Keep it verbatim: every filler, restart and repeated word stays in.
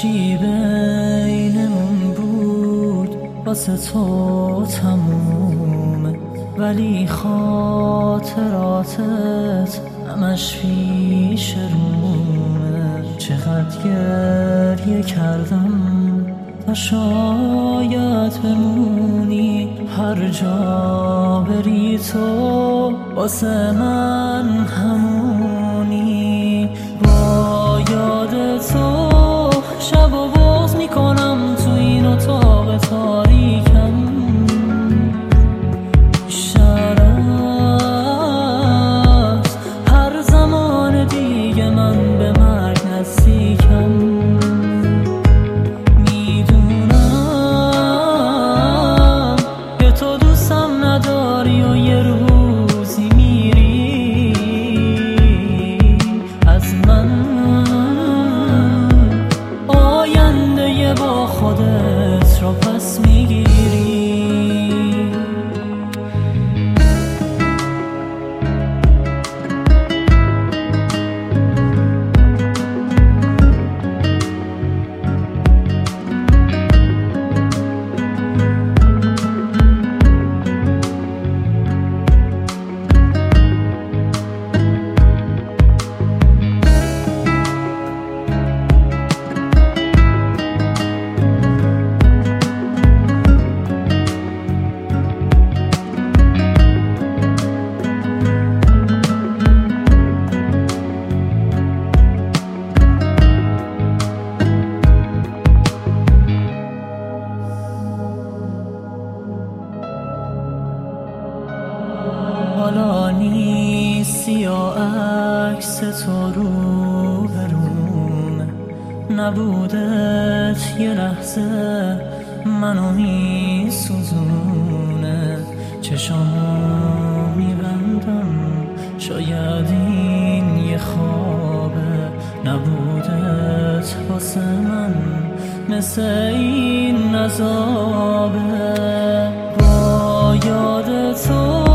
چی بینمون بود واسه تو تمومه، ولی خاطراتت همش پیش رومه. چقدر گریه کردم تا شاید بمونی، هر جا بری تو واسه من همونی. با یاد تو شب و باز میکنم تو این اتاق تاریکم، بیشتر از هر زمان دیگه من به مرگ نزدیکم. میدونم که تو دوستم نداری و یه روزی میری از من، آینده با خودت رو پس میگیری. حالا نیستی یا عکس تو رو برومه، نبودت یه لحظه منو میسوزونه. چشامو میبندم شاید این یه خوابه، نبودت واسه من مثل این عذابه. با یاد تو